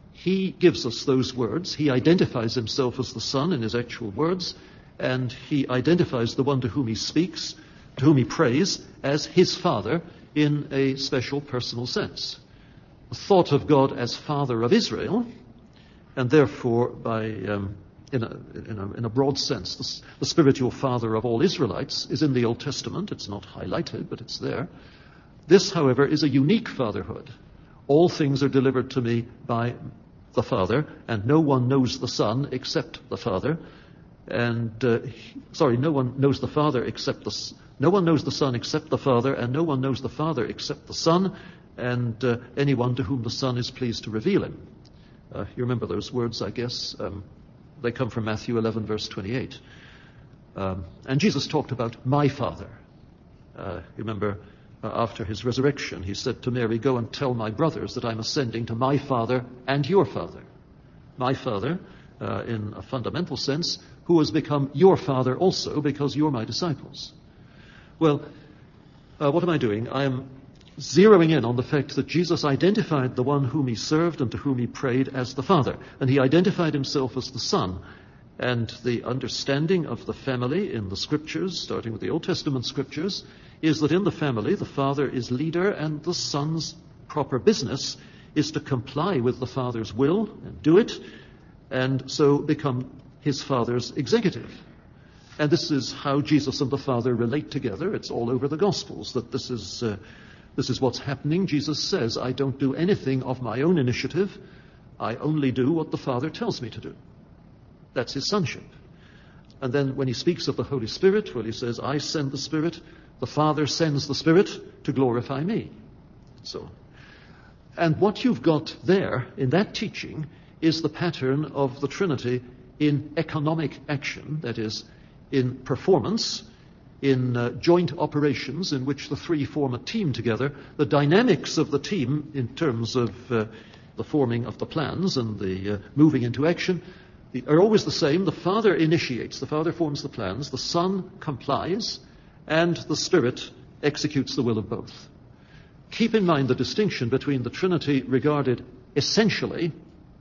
He gives us those words. He identifies himself as the Son in his actual words, and he identifies the one to whom he speaks, to whom he prays, as his Father in a special personal sense. The thought of God as Father of Israel, and therefore by um, in, a, in, a, in a broad sense, the, the spiritual Father of all Israelites is in the Old Testament. It's not highlighted, but it's there. This, however, is a unique fatherhood. All things are delivered to me by the Father, and no one knows the Son except the Father. And, uh, sorry, no one knows the Father except the no one knows the Son except the Father, and no one knows the Father except the Son, and uh, anyone to whom the Son is pleased to reveal him. Uh, you remember those words, I guess. Um, they come from Matthew eleven, verse twenty-eight. Um, and Jesus talked about my Father. Uh, you remember, uh, after his resurrection, he said to Mary, go and tell my brothers that I'm ascending to my Father and your Father. My Father, uh, in a fundamental sense, who has become your Father also because you're my disciples. Well, uh, what am I doing? I am zeroing in on the fact that Jesus identified the one whom he served and to whom he prayed as the Father. And he identified himself as the Son. And the understanding of the family in the Scriptures, starting with the Old Testament Scriptures, is that in the family the Father is leader and the Son's proper business is to comply with the Father's will and do it, and so become his Father's executive. And this is how Jesus and the Father relate together. It's all over the Gospels that this is uh, this is what's happening. Jesus says, I don't do anything of my own initiative. I only do what the Father tells me to do. That's his sonship. And then when he speaks of the Holy Spirit, well, he says, I send the Spirit, the Father sends the Spirit to glorify me. So, and what you've got there in that teaching is the pattern of the Trinity in economic action, that is, in performance, in uh, joint operations in which the three form a team together. The dynamics of the team in terms of uh, the forming of the plans and the uh, moving into action the, are always the same. The Father initiates, the Father forms the plans, the Son complies, and the Spirit executes the will of both. Keep in mind the distinction between the Trinity regarded essentially,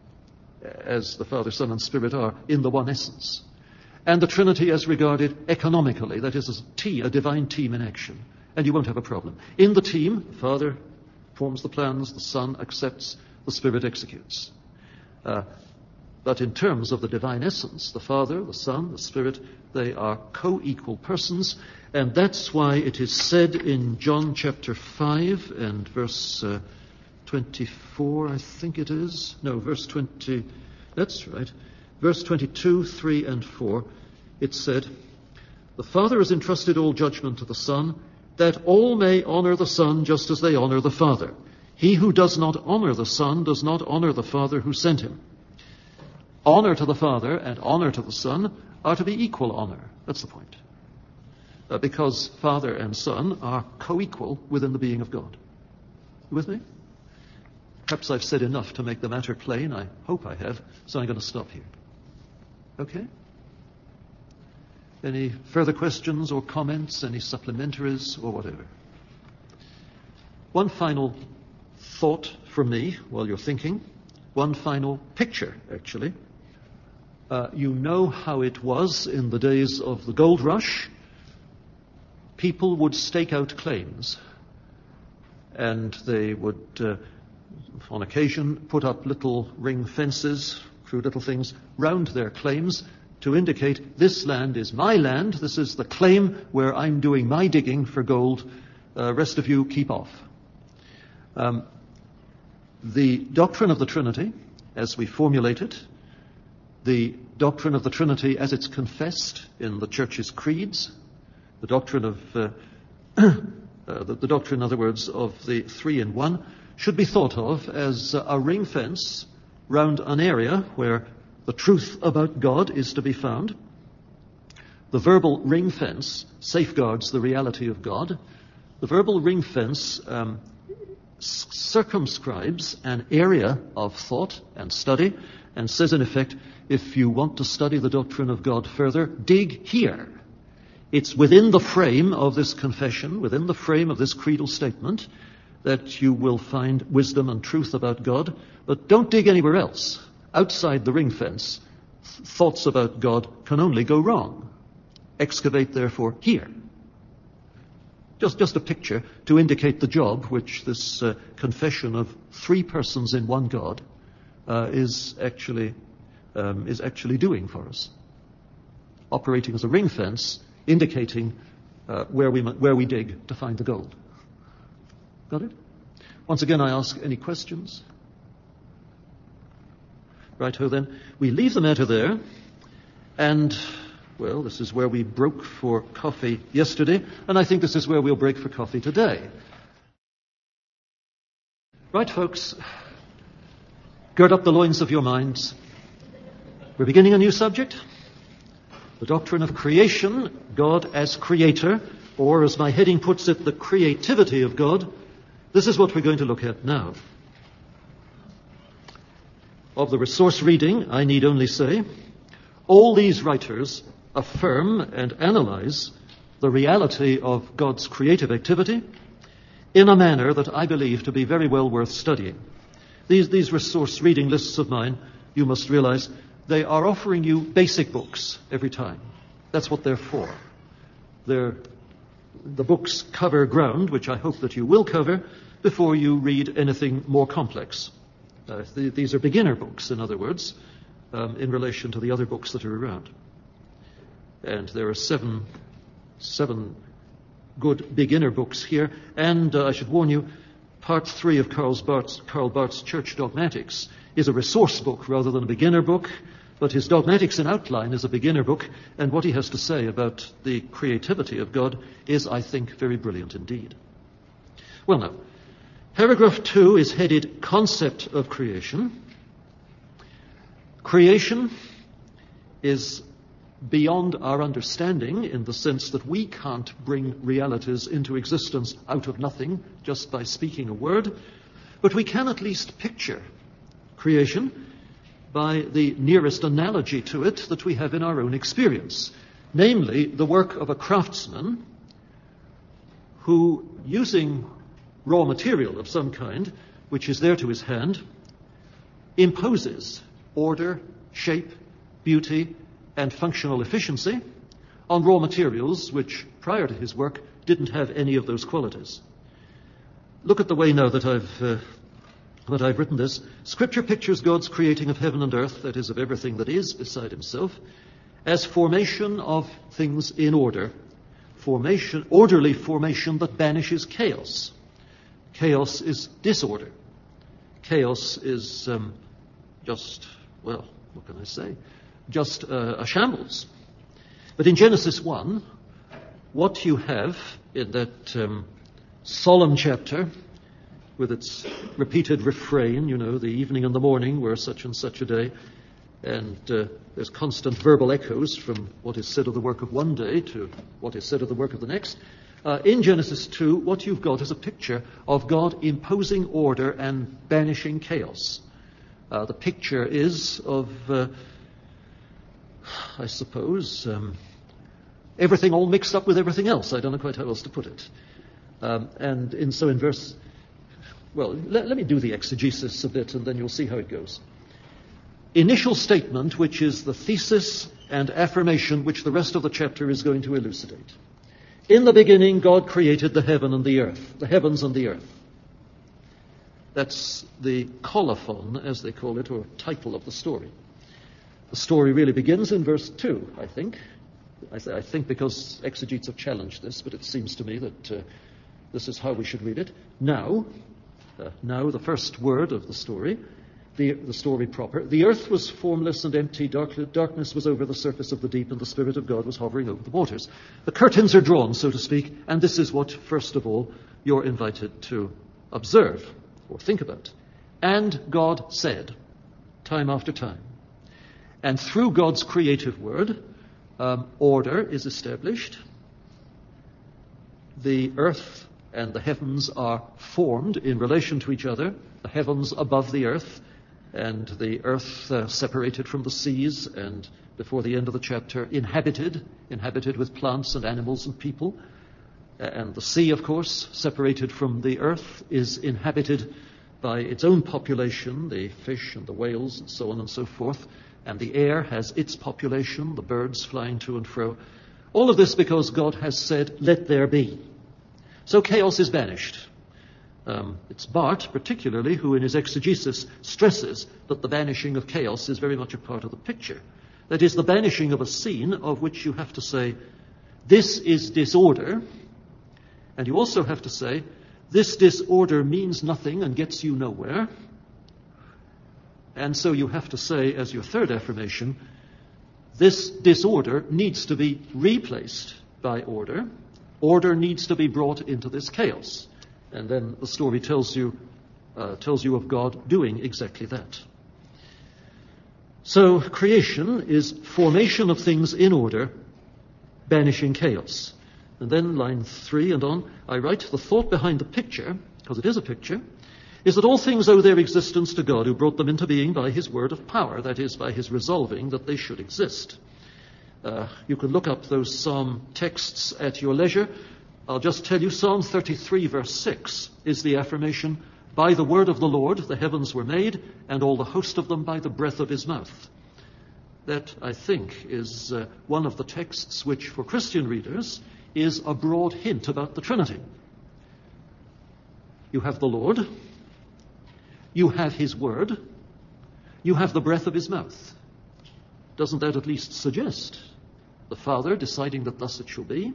as the Father, Son, and Spirit are, in the one essence, and the Trinity as regarded economically, that is, as a, t- a divine team in action. And you won't have a problem. In the team, the Father forms the plans, the Son accepts, the Spirit executes. Uh, but in terms of the divine essence, the Father, the Son, the Spirit, they are co-equal persons, and that's why it is said in John chapter five and verse uh, twenty-four, I think it is. No, verse twenty, that's right. Verse twenty-two, three, and four, it said, the Father has entrusted all judgment to the Son, that all may honor the Son just as they honor the Father. He who does not honor the Son does not honor the Father who sent him. Honor to the Father and honor to the Son are to be equal honor. That's the point. Uh, because Father and Son are co-equal within the being of God. You with me? perhaps I've said enough to make the matter plain. I hope I have, so I'm going to stop here. Okay? Any further questions or comments, any supplementaries or whatever? One final thought from me while you're thinking. One final picture, actually. Uh, you know how it was in the days of the gold rush. People would stake out claims, and they would, uh, on occasion, put up little ring fences, crude little things, round their claims to indicate this land is my land, this is the claim where I'm doing my digging for gold, uh, rest of you keep off. Um, the doctrine of the Trinity, as we formulate it, the doctrine of the Trinity as it's confessed in the Church's creeds, the doctrine of, uh, uh, the, the doctrine, in other words, of the three in one, should be thought of as a ring fence round an area where the truth about God is to be found. The verbal ring fence safeguards the reality of God. The verbal ring fence um, circumscribes an area of thought and study and says, in effect, if you want to study the doctrine of God further, dig here. It's within the frame of this confession, within the frame of this creedal statement, that you will find wisdom and truth about God, but don't dig anywhere else. Outside the ring fence, th- thoughts about God can only go wrong. Excavate, therefore, here. Just, just a picture to indicate the job which this uh, confession of three persons in one God uh, is actually um, is actually doing for us. Operating as a ring fence, indicating uh, where we where we dig to find the gold. Got it? Once again, I ask any questions. Righto then, we leave the matter there, and. Well, this is where we broke for coffee yesterday, and I think this is where we'll break for coffee today. Right, folks, gird up the loins of your minds. We're beginning a new subject, the doctrine of creation, God as creator, or as my heading puts it, the creativity of God. This is what we're going to look at now. Of the resource reading, I need only say, all these writers affirm and analyze the reality of God's creative activity in a manner that I believe to be very well worth studying. These, these resource reading lists of mine, you must realize, they are offering you basic books every time. That's what they're for. They're, the books cover ground, which I hope that you will cover, before you read anything more complex. Uh, th- these are beginner books, in other words, um, in relation to the other books that are around. And there are seven, seven good beginner books here. And uh, I should warn you, part three of Karl Barth's, Karl Barth's Church Dogmatics is a resource book rather than a beginner book. But his Dogmatics in Outline is a beginner book. And what he has to say about the creativity of God is, I think, very brilliant indeed. Well, now, paragraph two is headed Concept of Creation. Creation is beyond our understanding in the sense that we can't bring realities into existence out of nothing just by speaking a word, but we can at least picture creation by the nearest analogy to it that we have in our own experience, namely the work of a craftsman who, using raw material of some kind, which is there to his hand, imposes order, shape, beauty, and functional efficiency on raw materials which, prior to his work, didn't have any of those qualities. Look at the way now that I've uh, that I've written this. Scripture pictures God's creating of heaven and earth, that is, of everything that is beside himself, as formation of things in order, formation, orderly formation that banishes chaos. Chaos is disorder. Chaos is um, just, well, what can I say? Just uh, a shambles. But in Genesis one, what you have in that um, solemn chapter, with its repeated refrain, you know, the evening and the morning were such and such a day, and uh, there's constant verbal echoes from what is said of the work of one day to what is said of the work of the next. Uh, in Genesis two, what you've got is a picture of God imposing order and banishing chaos. Uh, the picture is of, uh, I suppose, um, everything all mixed up with everything else. I don't know quite how else to put it. Um, and in, so in verse, well, let, let me do the exegesis a bit and then you'll see how it goes. Initial statement, which is the thesis and affirmation which the rest of the chapter is going to elucidate. In the beginning, God created the heaven and the earth, the heavens and the earth. That's the colophon, as they call it, or title of the story. The story really begins in verse two, I think. I, th- I think because exegetes have challenged this, but it seems to me that uh, this is how we should read it. Now, uh, now the first word of the story, the, the story proper. The earth was formless and empty, dark, darkness was over the surface of the deep, and the Spirit of God was hovering over the waters. The curtains are drawn, so to speak, and this is what, first of all, you're invited to observe or think about. And God said, time after time. And through God's creative word, um, order is established. The earth and the heavens are formed in relation to each other. The heavens above the earth, and the earth uh, separated from the seas, and before the end of the chapter, inhabited, inhabited with plants and animals and people. And the sea, of course, separated from the earth, is inhabited by its own population, the fish and the whales and so on and so forth. And the air has its population, the birds flying to and fro. All of this because God has said, let there be. So chaos is banished. Um, it's Barth, particularly, who in his exegesis stresses that the banishing of chaos is very much a part of the picture. That is, the banishing of a scene of which you have to say, this is disorder. And you also have to say, this disorder means nothing and gets you nowhere. And so you have to say, as your third affirmation, this disorder needs to be replaced by order. Order needs to be brought into this chaos. And then the story tells you, uh, tells you of God doing exactly that. So creation is formation of things in order, banishing chaos. And then line three and on, I write, the thought behind the picture, because it is a picture, is that all things owe their existence to God who brought them into being by his word of power, that is, by his resolving that they should exist. Uh, you can look up those psalm texts at your leisure. I'll just tell you, Psalm thirty-three, verse six, is the affirmation, by the word of the Lord the heavens were made, and all the host of them by the breath of his mouth. That, I think, is uh, one of the texts which, for Christian readers, is a broad hint about the Trinity. You have the Lord, you have his word, you have the breath of his mouth. Doesn't that at least suggest the Father deciding that thus it shall be?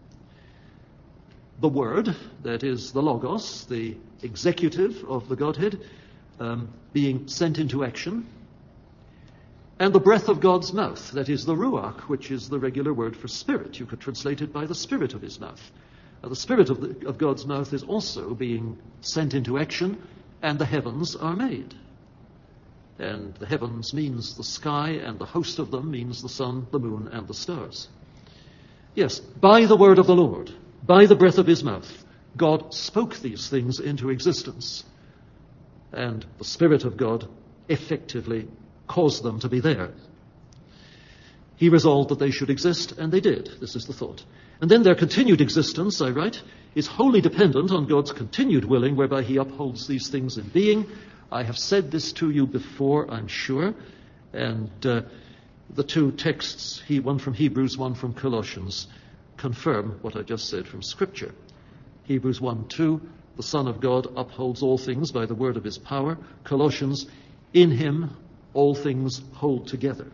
The Word, that is the Logos, the executive of the Godhead, um, being sent into action. And the breath of God's mouth, that is the Ruach, which is the regular word for spirit. You could translate it by the spirit of his mouth. Uh, the spirit of, the, of God's mouth is also being sent into action, and the heavens are made. And the heavens means the sky, and the host of them means the sun, the moon, and the stars. Yes, by the word of the Lord, by the breath of his mouth, God spoke these things into existence. And the Spirit of God effectively caused them to be there. He resolved that they should exist, and they did. This is the thought. And then their continued existence, I write, is wholly dependent on God's continued willing, whereby he upholds these things in being. I have said this to you before, I'm sure. And uh, the two texts, he, one from Hebrews, one from Colossians, confirm what I just said from Scripture. Hebrews one two, the Son of God upholds all things by the word of his power. Colossians, in him all things hold together.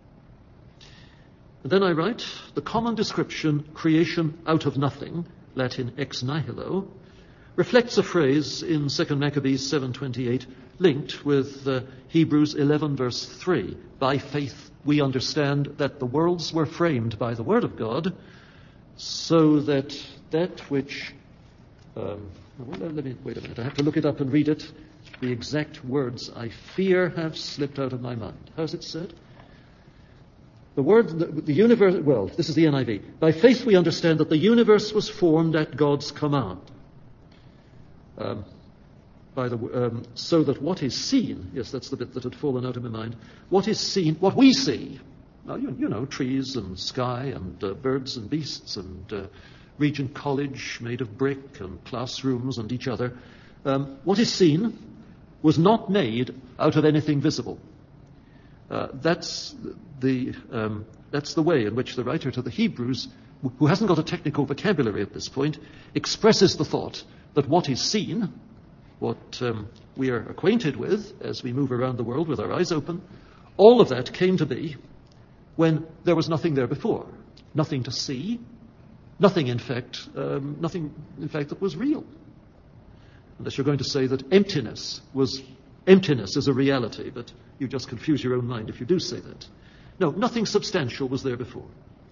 And then I write, the common description, creation out of nothing, Latin ex nihilo, reflects a phrase in Second Maccabees seven twenty-eight, linked with uh, Hebrews eleven verse three. By faith we understand that the worlds were framed by the word of God, so that that which... Um, well, let me, wait a minute, I have to look it up and read it. The exact words, I fear, have slipped out of my mind. How's it said? The word, the, the universe, well, this is the N I V. By faith we understand that the universe was formed at God's command. Um, by the, um, so that what is seen, yes, that's the bit that had fallen out of my mind, what is seen, what we see, now, you, you know, trees and sky and uh, birds and beasts and uh, Regent College made of brick and classrooms and each other, um, what is seen was not made out of anything visible. Uh, that's the um, that's the way in which the writer to the Hebrews, who hasn't got a technical vocabulary at this point, expresses the thought that what is seen, what um, we are acquainted with as we move around the world with our eyes open, all of that came to be when there was nothing there before, nothing to see, nothing in fact, um, nothing in fact that was real. Unless you're going to say that emptiness was emptiness is a reality, but you just confuse your own mind if you do say that. No, nothing substantial was there before.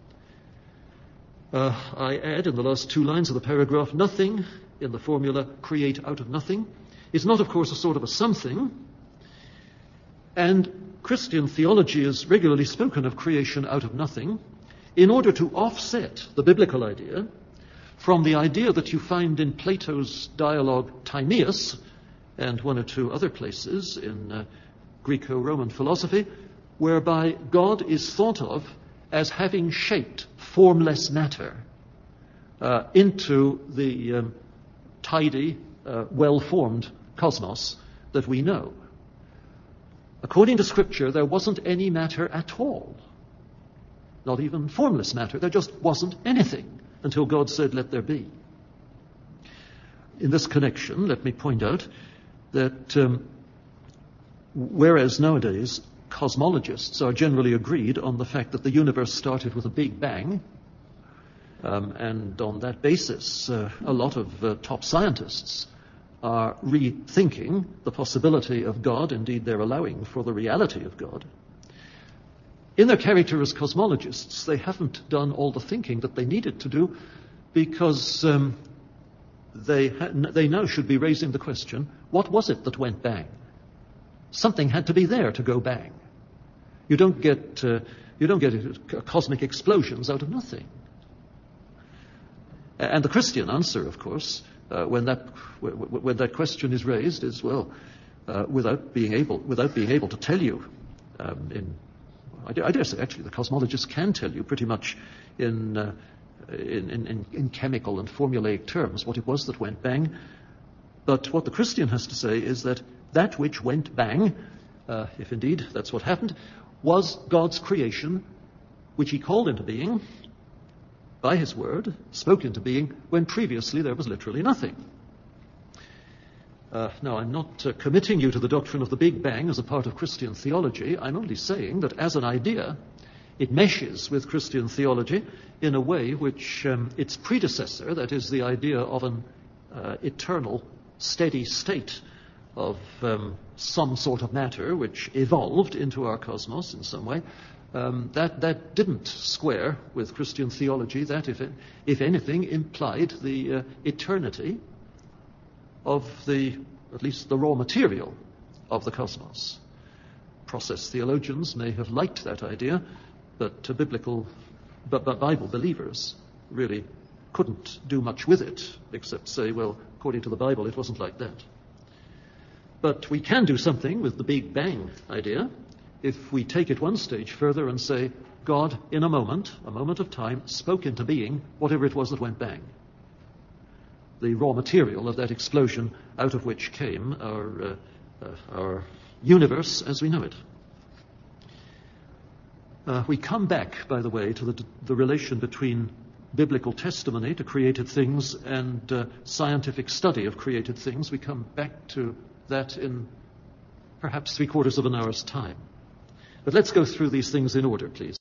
Uh, I add in the last two lines of the paragraph, nothing in the formula create out of nothing is not, of course, a sort of a something. And Christian theology is regularly spoken of creation out of nothing in order to offset the biblical idea from the idea that you find in Plato's dialogue Timaeus and one or two other places in uh, Greco-Roman philosophy, whereby God is thought of as having shaped formless matter uh, into the um, tidy, uh, well-formed cosmos that we know. According to Scripture, there wasn't any matter at all. Not even formless matter. There just wasn't anything until God said, let there be. In this connection, let me point out that um, whereas nowadays cosmologists are generally agreed on the fact that the universe started with a big bang, um, and on that basis uh, a lot of uh, top scientists are rethinking the possibility of God, indeed they're allowing for the reality of God. In their character as cosmologists, they haven't done all the thinking that they needed to do because um, they, ha- they now should be raising the question, what was it that went bang? Something had to be there to go bang. You don't get, uh, you don't get uh, cosmic explosions out of nothing. And the Christian answer, of course, uh, when that when that question is raised, is well, uh, without being able without being able to tell you, um, in I dare, I dare say actually the cosmologists can tell you pretty much in, uh, in, in in chemical and formulaic terms what it was that went bang. But what the Christian has to say is that that which went bang, uh, if indeed that's what happened, was God's creation, which he called into being by his word, spoke into being, when previously there was literally nothing. Uh, now, I'm not uh, committing you to the doctrine of the Big Bang as a part of Christian theology. I'm only saying that as an idea, it meshes with Christian theology in a way which um, its predecessor, that is the idea of an uh, eternal, steady state of um, some sort of matter which evolved into our cosmos in some way, Um, that, that didn't square with Christian theology. That, if, it, if anything, implied the uh, eternity of the, at least the raw material of the cosmos. Process theologians may have liked that idea, but uh, biblical, but, but Bible believers really couldn't do much with it, except say, well, according to the Bible, it wasn't like that. But we can do something with the Big Bang idea, if we take it one stage further and say, God, in a moment, a moment of time, spoke into being whatever it was that went bang. The raw material of that explosion out of which came our, uh, uh, our universe as we know it. Uh, we come back, by the way, to the, the relation between biblical testimony to created things and uh, scientific study of created things. We come back to that in perhaps three quarters of an hour's time. But let's go through these things in order, please.